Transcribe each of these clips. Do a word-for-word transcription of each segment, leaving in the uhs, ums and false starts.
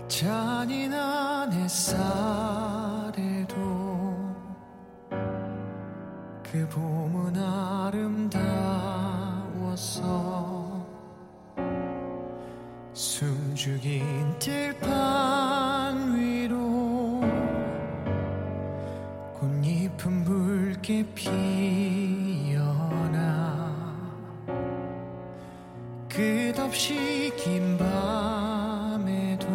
잔인한 햇살에도 그 봄은 아름다웠어. 숨죽인 들판 위로 꽃잎은 붉게 피어나 끝없이 긴 밤에도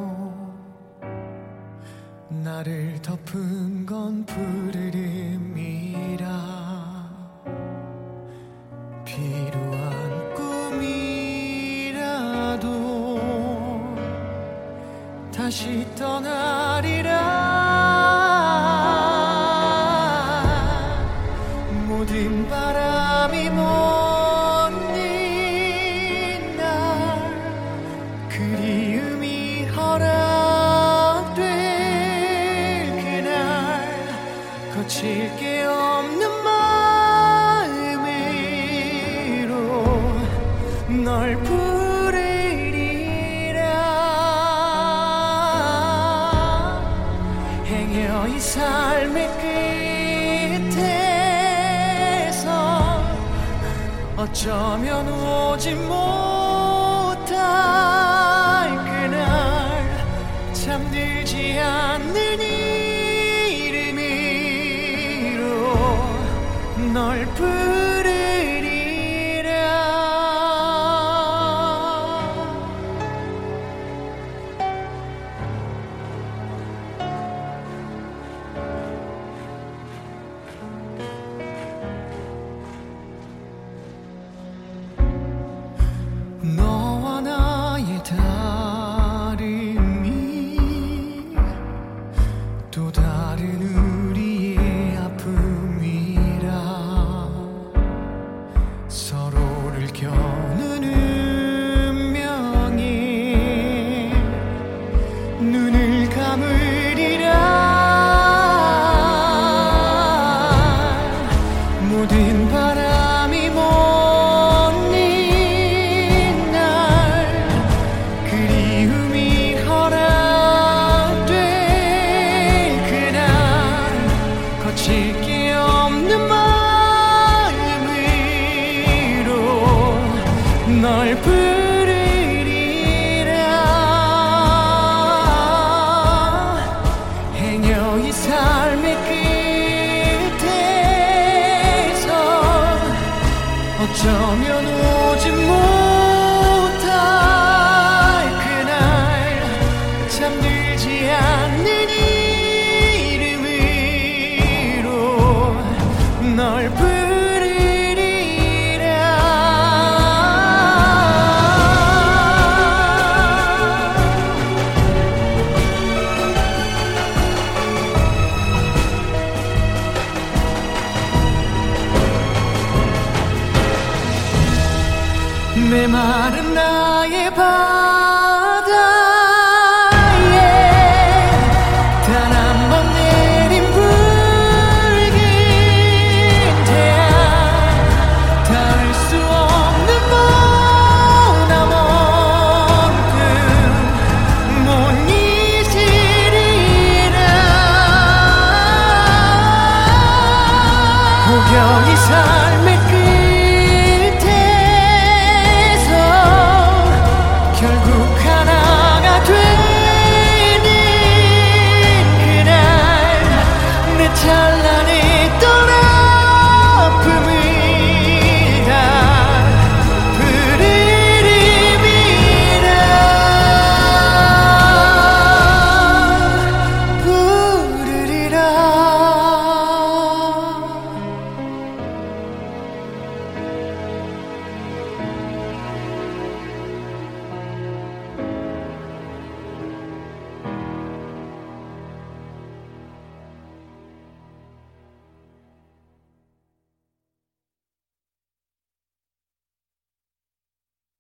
나를 덮은 건 푸르름이라. 필요한 꿈이라도 다시 떠나리라. 모든 바람이 먼 날 그리움이 허락될 그날 거칠 게 없는 마음으로 널 부르리라. 행여 이 삶의 끝에서 어쩌면 오지 못할 그날 잠들지 않는 이름으로 널 부르리라. 너와 나의 다름이 또 다른 우리의 아픔이라. 서로를 겨누는 운명에 눈을 감으리라. 모든 바람이 먼 날 그리움이 허락될 그날 거칠 게 없는 마음으로 널 부르리라. 행여 이 삶의 끝에서 어쩌면 오지 못할 그날 잠들지 않는 이름으로 널 부르리라. 메마른 나의 밤